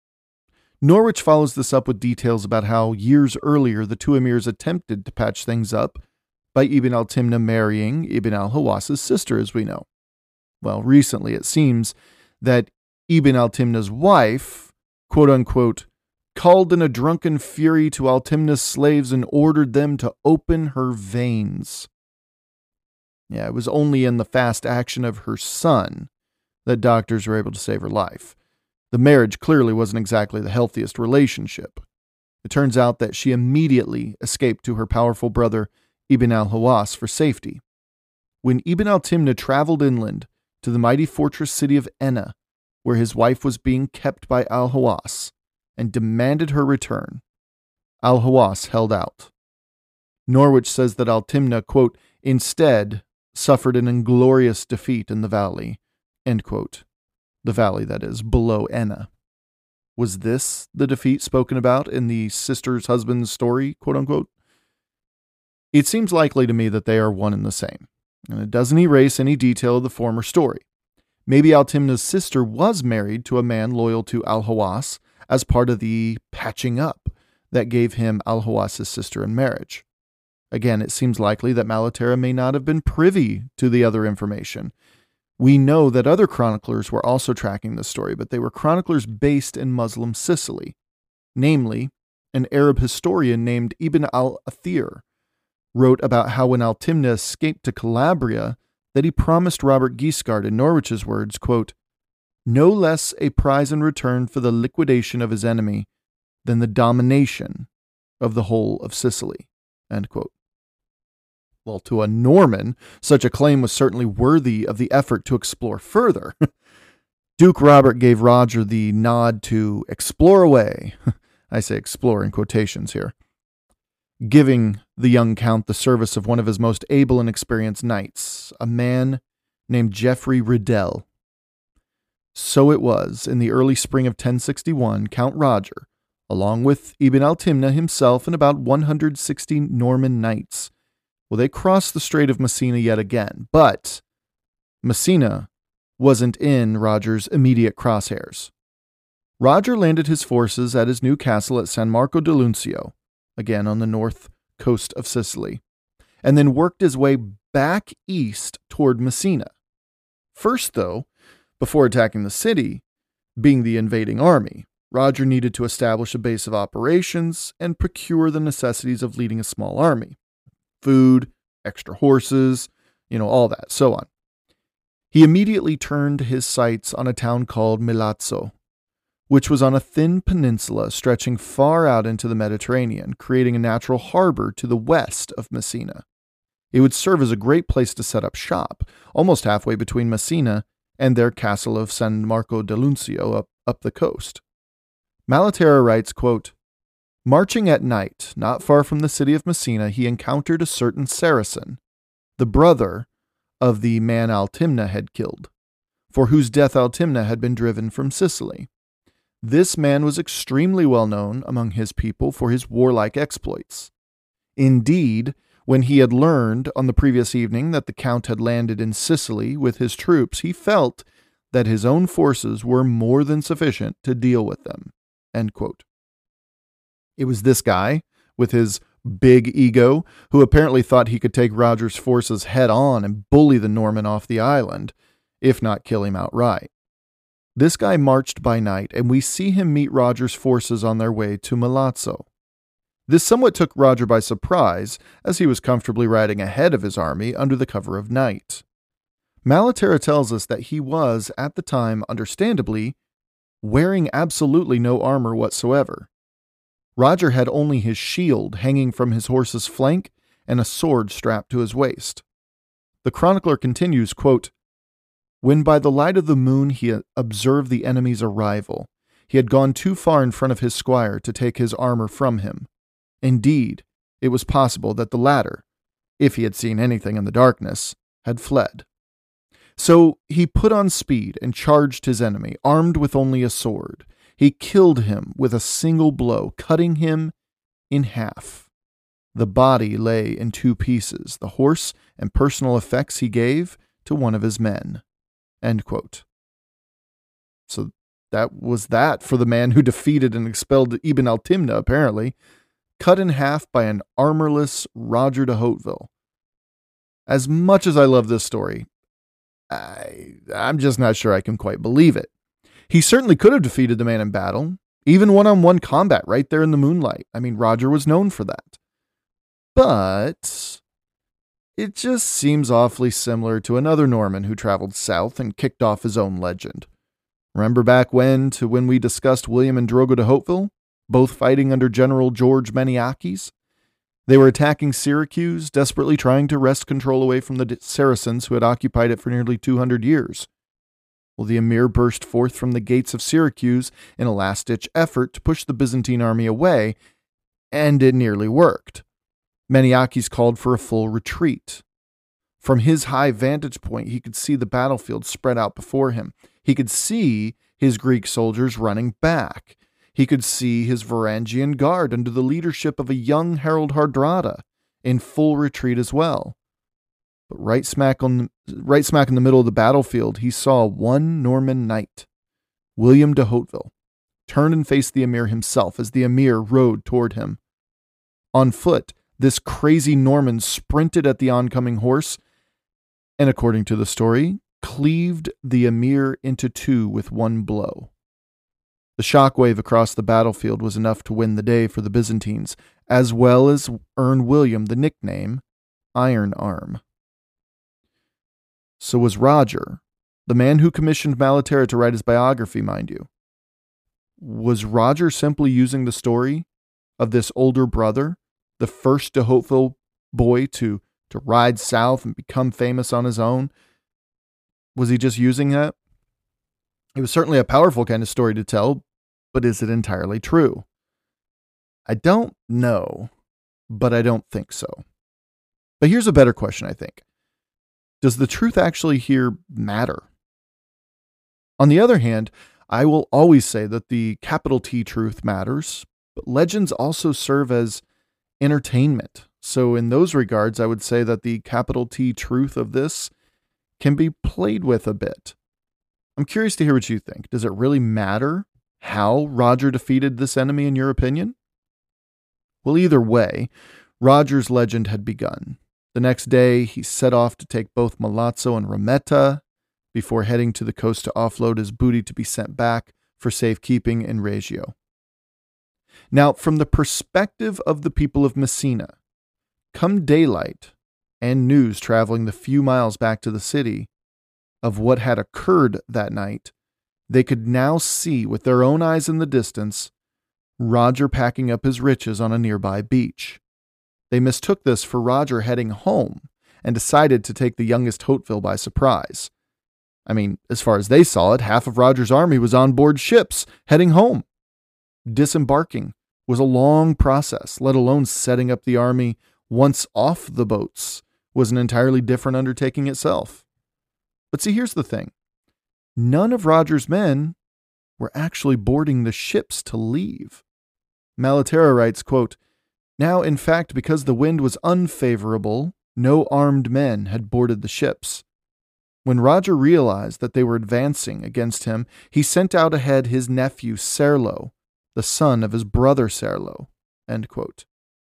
Norwich follows this up with details about how years earlier the two emirs attempted to patch things up by Ibn al-Timna marrying Ibn al-Hawass's sister, as we know. Well, recently it seems that Ibn al-Timna's wife, quote-unquote, called in a drunken fury to al-Timna's slaves and ordered them to open her veins. Yeah, it was only in the fast action of her son that doctors were able to save her life. The marriage clearly wasn't exactly the healthiest relationship. It turns out that she immediately escaped to her powerful brother Ibn al-Hawass for safety. When Ibn al-Timna traveled inland to the mighty fortress city of Enna, where his wife was being kept by al-Hawass, and demanded her return, al-Hawass held out. Norwich says that al-Timna, quote, instead suffered an inglorious defeat in the valley, end quote. The valley, that is, below Enna. Was this the defeat spoken about in the sister's husband's story, quote unquote? It seems likely to me that they are one and the same, and it doesn't erase any detail of the former story. Maybe al-Timna's sister was married to a man loyal to al-Hawass as part of the patching up that gave him al-Hawass's sister in marriage. Again, it seems likely that Malaterra may not have been privy to the other information. We know that other chroniclers were also tracking this story, but they were chroniclers based in Muslim Sicily. Namely, an Arab historian named Ibn al-Athir wrote about how when al-Timna escaped to Calabria, that he promised Robert Guiscard, in Norwich's words, quote, no less a prize in return for the liquidation of his enemy than the domination of the whole of Sicily, end quote. Well, to a Norman, such a claim was certainly worthy of the effort to explore further. Duke Robert gave Roger the nod to explore away. I say explore in quotations here. Giving the young count the service of one of his most able and experienced knights, a man named Geoffrey Riddell. So it was, in the early spring of ten sixty-one, Count Roger, along with Ibn al-Timna himself and about one hundred sixty Norman knights, well, they crossed the Strait of Messina yet again, but Messina wasn't in Roger's immediate crosshairs. Roger landed his forces at his new castle at San Marco di Luncio, again on the north coast of Sicily, and then worked his way back east toward Messina. First, though, before attacking the city, being the invading army, Roger needed to establish a base of operations and procure the necessities of leading a small army. Food, extra horses, you know, all that, so on. He immediately turned his sights on a town called Milazzo, which was on a thin peninsula stretching far out into the Mediterranean, creating a natural harbor to the west of Messina. It would serve as a great place to set up shop, almost halfway between Messina and their castle of San Marco di Luncio up, up the coast. Malaterra writes, quote, "Marching at night, not far from the city of Messina, he encountered a certain Saracen, the brother of the man Al-Timna had killed, for whose death Al-Timna had been driven from Sicily. This man was extremely well known among his people for his warlike exploits. Indeed, when he had learned on the previous evening that the Count had landed in Sicily with his troops, he felt that his own forces were more than sufficient to deal with them." End quote. It was this guy, with his big ego, who apparently thought he could take Roger's forces head on and bully the Norman off the island, if not kill him outright. This guy marched by night, and we see him meet Roger's forces on their way to Milazzo. This somewhat took Roger by surprise, as he was comfortably riding ahead of his army under the cover of night. Malaterra tells us that he was, at the time, understandably, wearing absolutely no armor whatsoever. Roger had only his shield hanging from his horse's flank and a sword strapped to his waist. The chronicler continues, quote, "When by the light of the moon he observed the enemy's arrival, he had gone too far in front of his squire to take his armor from him. Indeed, it was possible that the latter, if he had seen anything in the darkness, had fled. So he put on speed and charged his enemy, armed with only a sword. He killed him with a single blow, cutting him in half. The body lay in two pieces, the horse and personal effects he gave to one of his men." End quote. So that was that for the man who defeated and expelled Ibn al-Timna, apparently, cut in half by an armorless Roger de Hauteville. As much as I love this story, I, I'm just not sure I can quite believe it. He certainly could have defeated the man in battle, even one-on-one combat right there in the moonlight. I mean, Roger was known for that. But it just seems awfully similar to another Norman who traveled south and kicked off his own legend. Remember back when, to when we discussed William and Drogo de Hauteville, both fighting under General George Maniakes? They were attacking Syracuse, desperately trying to wrest control away from the Saracens who had occupied it for nearly two hundred years. Well, the emir burst forth from the gates of Syracuse in a last-ditch effort to push the Byzantine army away, and it nearly worked. Maniakes called for a full retreat. From his high vantage point, he could see the battlefield spread out before him. He could see his Greek soldiers running back. He could see his Varangian guard under the leadership of a young Harold Hardrada in full retreat as well. But right smack on, right smack in the middle of the battlefield, he saw one Norman knight, William de Hauteville, turn and face the emir himself as the emir rode toward him. On foot, this crazy Norman sprinted at the oncoming horse, and according to the story, cleaved the emir into two with one blow. The shockwave across the battlefield was enough to win the day for the Byzantines, as well as earn William the nickname Iron Arm. So was Roger, the man who commissioned Malaterra to write his biography, mind you. Was Roger simply using the story of this older brother, the first de Hauteville boy to, to ride south and become famous on his own? Was he just using that? It was certainly a powerful kind of story to tell, but is it entirely true? I don't know, but I don't think so. But here's a better question, I think. Does the truth actually here matter? On the other hand, I will always say that the capital T truth matters, but legends also serve as entertainment. So in those regards, I would say that the capital T truth of this can be played with a bit. I'm curious to hear what you think. Does it really matter how Roger defeated this enemy in your opinion? Well, either way, Roger's legend had begun. The next day, he set off to take both Milazzo and Rometta before heading to the coast to offload his booty to be sent back for safekeeping in Reggio. Now, from the perspective of the people of Messina, come daylight and news traveling the few miles back to the city of what had occurred that night, they could now see with their own eyes in the distance Roger packing up his riches on a nearby beach. They mistook this for Roger heading home and decided to take the youngest Hauteville by surprise. I mean, as far as they saw it, half of Roger's army was on board ships heading home. Disembarking was a long process, let alone setting up the army once off the boats was an entirely different undertaking itself. But see, here's the thing. None of Roger's men were actually boarding the ships to leave. Malaterra writes, quote, "Now, in fact, because the wind was unfavorable, no armed men had boarded the ships. When Roger realized that they were advancing against him, he sent out ahead his nephew Serlo, the son of his brother Serlo." End quote.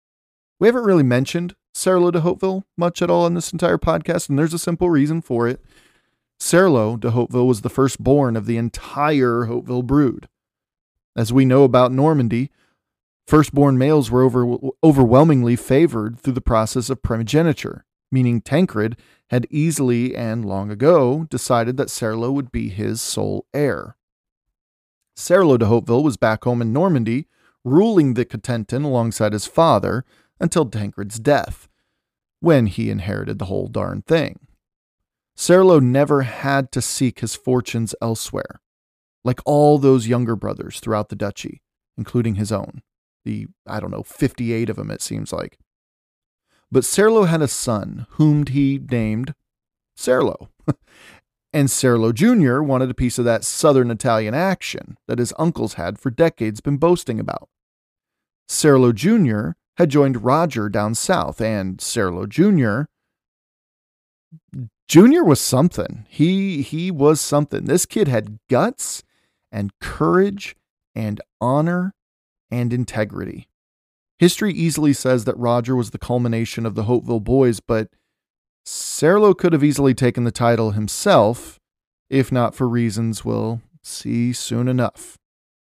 We haven't really mentioned Serlo de Hauteville much at all in this entire podcast, and there's a simple reason for it. Serlo de Hauteville was the firstborn of the entire Hauteville brood. As we know about Normandy, firstborn males were over, overwhelmingly favored through the process of primogeniture, meaning Tancred had easily and long ago decided that Serlo would be his sole heir. Serlo de Hauteville was back home in Normandy, ruling the Cotentin alongside his father until Tancred's death, when he inherited the whole darn thing. Serlo never had to seek his fortunes elsewhere, like all those younger brothers throughout the duchy, including his own. The, I don't know, fifty-eight of them it seems like. But Serlo had a son, whom he named Serlo. And Serlo Junior wanted a piece of that southern Italian action that his uncles had for decades been boasting about. Serlo Junior had joined Roger down south, and Serlo Junior Junior was something. He he was something. This kid had guts and courage and honor and integrity. History easily says that Roger was the culmination of the Hauteville boys, but Serlo could have easily taken the title himself, if not for reasons we'll see soon enough.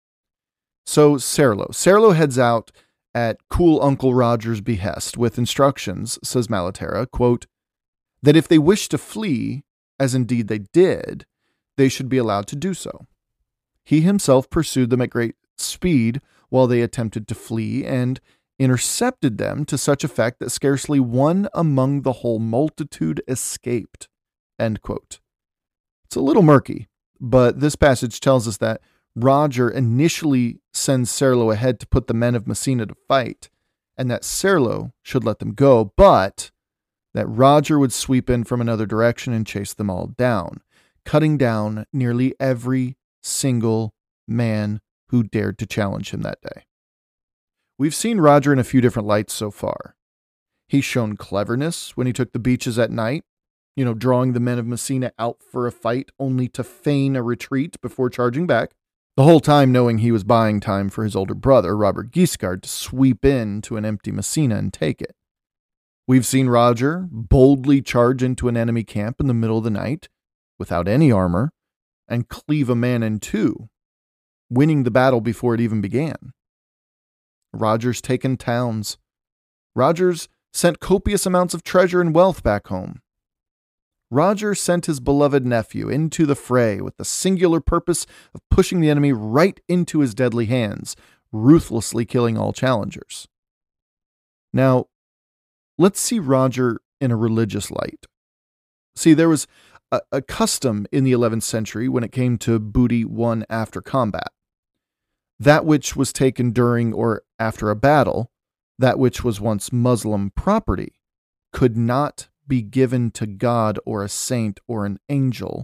So Serlo. Serlo heads out at cool Uncle Roger's behest with instructions, says Malaterra, quote, that if they wish to flee, as indeed they did, they should be allowed to do so. He himself pursued them at great speed while they attempted to flee, and intercepted them to such effect that scarcely one among the whole multitude escaped. End quote. It's a little murky, but this passage tells us that Roger initially sends Serlo ahead to put the men of Messina to fight, and that Serlo should let them go, but that Roger would sweep in from another direction and chase them all down, cutting down nearly every single man who dared to challenge him that day. We've seen Roger in a few different lights so far. He's shown cleverness when he took the beaches at night, you know, drawing the men of Messina out for a fight only to feign a retreat before charging back, the whole time knowing he was buying time for his older brother, Robert Guiscard, to sweep in to an empty Messina and take it. We've seen Roger boldly charge into an enemy camp in the middle of the night, without any armor, and cleave a man in two, winning the battle before it even began. Roger's taken towns. Roger's sent copious amounts of treasure and wealth back home. Roger sent his beloved nephew into the fray with the singular purpose of pushing the enemy right into his deadly hands, ruthlessly killing all challengers. Now, let's see Roger in a religious light. See, there was a, a custom in the eleventh century when it came to booty won after combat. That which was taken during or after a battle, that which was once Muslim property, could not be given to God or a saint or an angel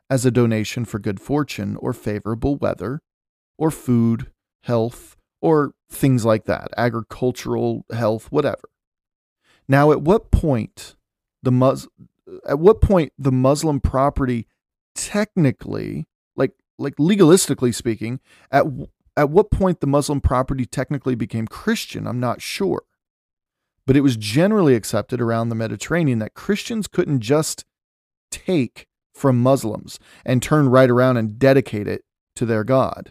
as a donation for good fortune or favorable weather or food, health, or things like that, agricultural health, whatever. Now, at what point the Mus- at what point the Muslim property technically, like like legalistically speaking, at at what point the Muslim property technically became Christian, I'm not sure. But it was generally accepted around the Mediterranean that Christians couldn't just take from Muslims and turn right around and dedicate it to their God.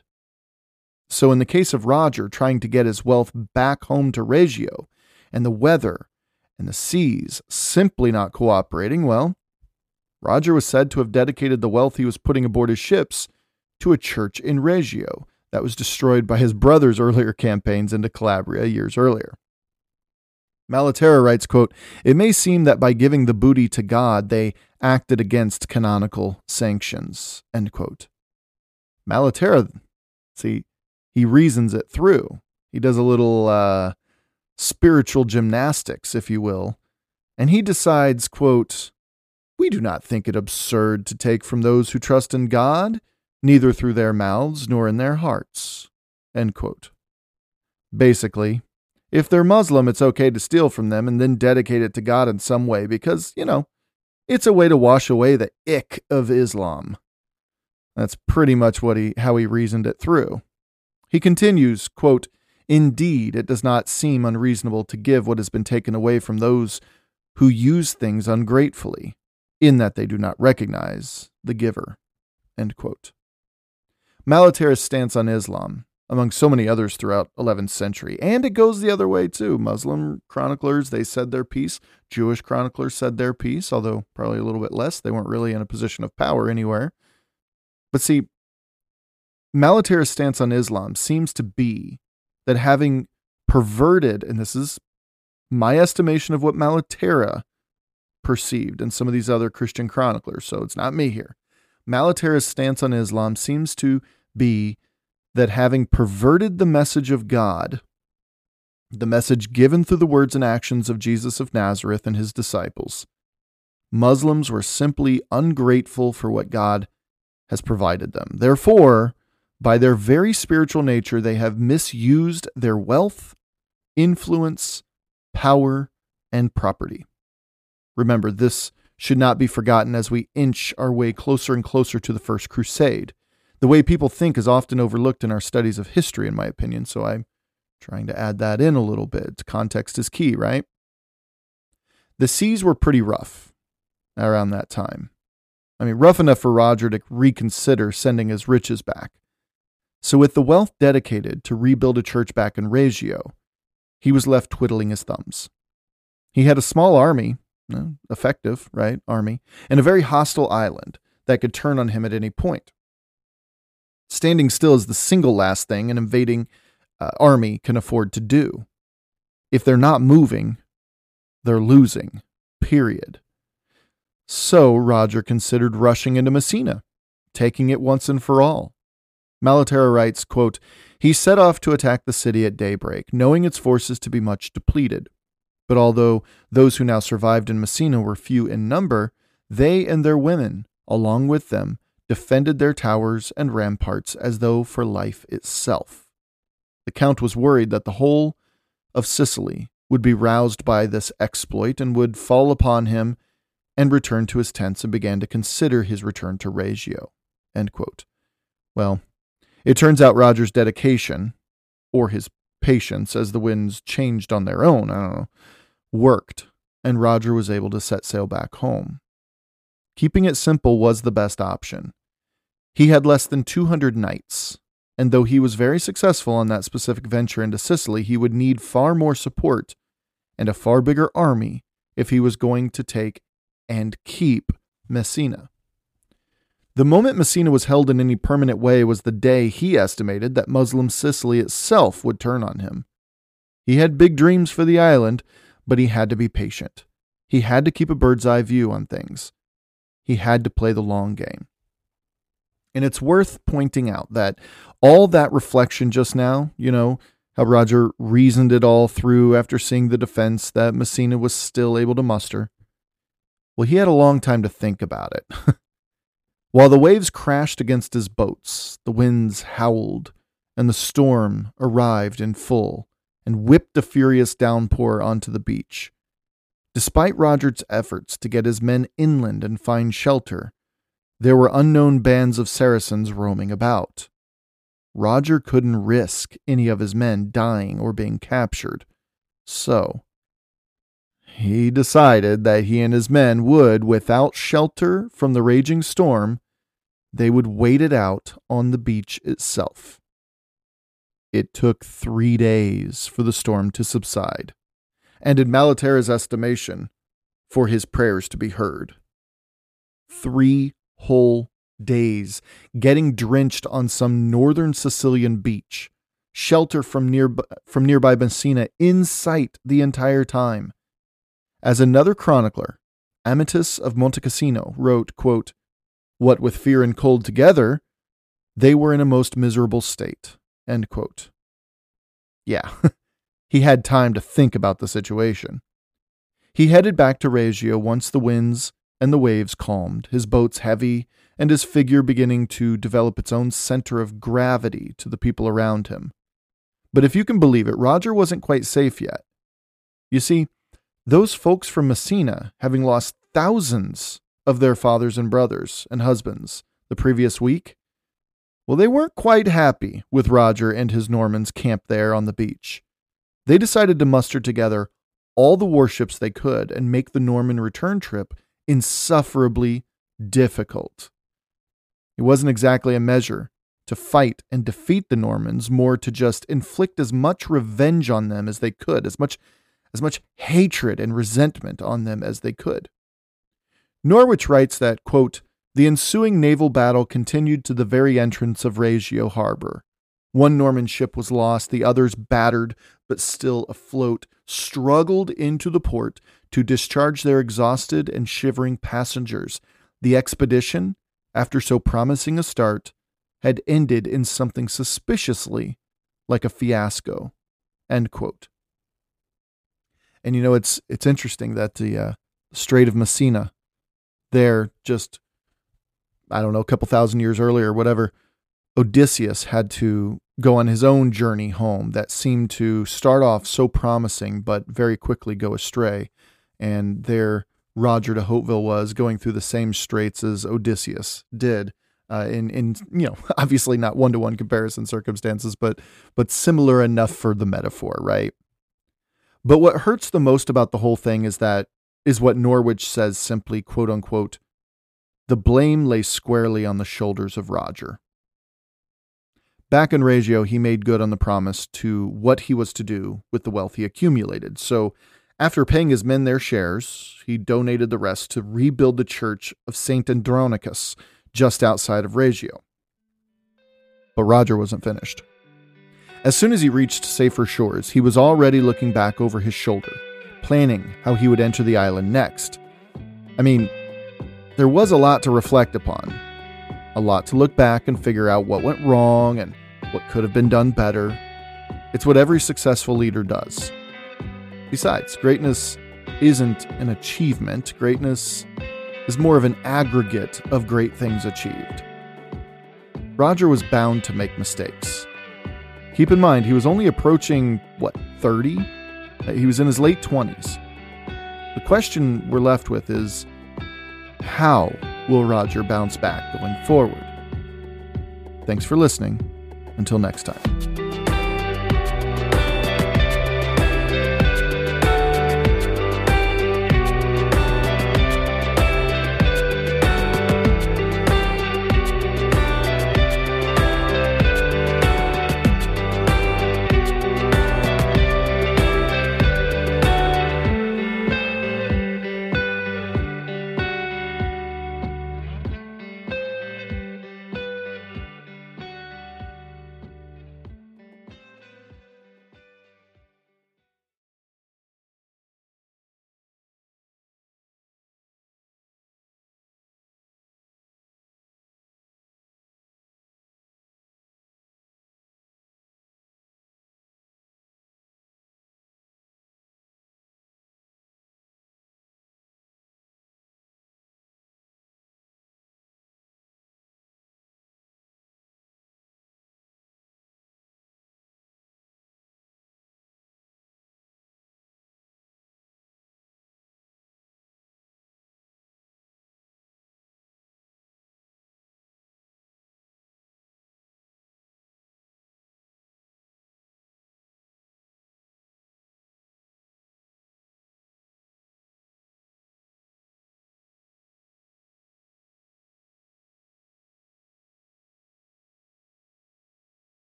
So in the case of Roger trying to get his wealth back home to Reggio, and the weather and the seas simply not cooperating, well, Roger was said to have dedicated the wealth he was putting aboard his ships to a church in Reggio that was destroyed by his brother's earlier campaigns into Calabria years earlier. Malaterra writes, quote, "It may seem that by giving the booty to God, they acted against canonical sanctions," end quote. Malaterra, see, he reasons it through. He does a little uh, spiritual gymnastics, if you will, and he decides, quote, "We do not think it absurd to take from those who trust in God, neither through their mouths nor in their hearts," end quote. Basically, if they're Muslim, it's okay to steal from them and then dedicate it to God in some way because, you know, it's a way to wash away the ick of Islam. That's pretty much what he how he reasoned it through. He continues, quote, "Indeed, it does not seem unreasonable to give what has been taken away from those who use things ungratefully, in that they do not recognize the giver," end quote. Malaterra's stance on Islam, among so many others throughout eleventh century, and it goes the other way too. Muslim chroniclers, they said their piece. Jewish chroniclers said their piece, although probably a little bit less. They weren't really in a position of power anywhere. But see, Malaterra's stance on Islam seems to be that having perverted, and this is my estimation of what Malaterra perceived and some of these other Christian chroniclers, so it's not me here. Malaterra's stance on Islam seems to be that having perverted the message of God, the message given through the words and actions of Jesus of Nazareth and his disciples, Muslims were simply ungrateful for what God has provided them. Therefore, by their very spiritual nature, they have misused their wealth, influence, power, and property. Remember, this should not be forgotten as we inch our way closer and closer to the First Crusade. The way people think is often overlooked in our studies of history, in my opinion, so I'm trying to add that in a little bit. Context is key, right? The seas were pretty rough around that time. I mean, rough enough for Roger to reconsider sending his riches back. So with the wealth dedicated to rebuild a church back in Reggio, he was left twiddling his thumbs. He had a small army, effective, right, army, and a very hostile island that could turn on him at any point. Standing still is the single last thing an invading uh, army can afford to do. If they're not moving, they're losing, period. So Roger considered rushing into Messina, taking it once and for all. Malaterra writes, quote, "He set off to attack the city at daybreak, knowing its forces to be much depleted. But although those who now survived in Messina were few in number, they and their women, along with them, defended their towers and ramparts as though for life itself. The Count was worried that the whole of Sicily would be roused by this exploit and would fall upon him and return to his tents and began to consider his return to Reggio," end quote. Well, it turns out Roger's dedication, or his patience as the winds changed on their own, I don't know, worked, and Roger was able to set sail back home. Keeping it simple was the best option. He had less than two hundred knights, and though he was very successful on that specific venture into Sicily, he would need far more support and a far bigger army if he was going to take and keep Messina. The moment Messina was held in any permanent way was the day he estimated that Muslim Sicily itself would turn on him. He had big dreams for the island, but he had to be patient. He had to keep a bird's eye view on things. He had to play the long game. And it's worth pointing out that all that reflection just now, you know, how Roger reasoned it all through after seeing the defense that Messina was still able to muster, well, he had a long time to think about it. While the waves crashed against his boats, the winds howled, and the storm arrived in full and whipped a furious downpour onto the beach. Despite Roger's efforts to get his men inland and find shelter, there were unknown bands of Saracens roaming about. Roger couldn't risk any of his men dying or being captured, so he decided that he and his men would, without shelter from the raging storm, they would wait it out on the beach itself. It took three days for the storm to subside, and in Malaterra's estimation, for his prayers to be heard. Three whole days, getting drenched on some northern Sicilian beach, shelter from, near, from nearby Messina in sight the entire time. As another chronicler, Amatus of Monte Cassino, wrote, quote, "What with fear and cold together, they were in a most miserable state." End quote. Yeah, he had time to think about the situation. He headed back to Reggio once the winds and the waves calmed, his boats heavy, and his figure beginning to develop its own center of gravity to the people around him. But if you can believe it, Roger wasn't quite safe yet. You see, those folks from Messina, having lost thousands of their fathers and brothers and husbands the previous week, well, they weren't quite happy with Roger and his Normans camped there on the beach. They decided to muster together all the warships they could and make the Norman return trip insufferably difficult. It wasn't exactly a measure to fight and defeat the Normans, more to just inflict as much revenge on them as they could, as much as much hatred and resentment on them as they could. Norwich writes that, quote, "The ensuing naval battle continued to the very entrance of Reggio harbor. One Norman ship was lost, the others, battered but still afloat, struggled into the port to discharge their exhausted and shivering passengers. The expedition, after so promising a start, had ended in something suspiciously like a fiasco." End quote. And you know, it's it's interesting that the uh, Strait of Messina, there just, I don't know, a couple thousand years earlier, whatever, Odysseus had to go on his own journey home that seemed to start off so promising, but very quickly go astray. And there Roger de Hauteville was going through the same straits as Odysseus did, uh, in, in, you know, obviously not one-to-one comparison circumstances, but, but similar enough for the metaphor, right? But what hurts the most about the whole thing is that, is what Norwich says simply, quote unquote, "The blame lay squarely on the shoulders of Roger." Back in Reggio, he made good on the promise to what he was to do with the wealth he accumulated. So after paying his men their shares, he donated the rest to rebuild the church of Saint Andronicus just outside of Reggio. But Roger wasn't finished. As soon as he reached safer shores, he was already looking back over his shoulder, planning how he would enter the island next. I mean, there was a lot to reflect upon, a lot to look back and figure out what went wrong and what could have been done better. It's what every successful leader does. Besides, greatness isn't an achievement. Greatness is more of an aggregate of great things achieved. Roger was bound to make mistakes. Keep in mind, he was only approaching, what, thirty? He was in his late twenties. The question we're left with is, how will Roger bounce back going forward? Thanks for listening. Until next time.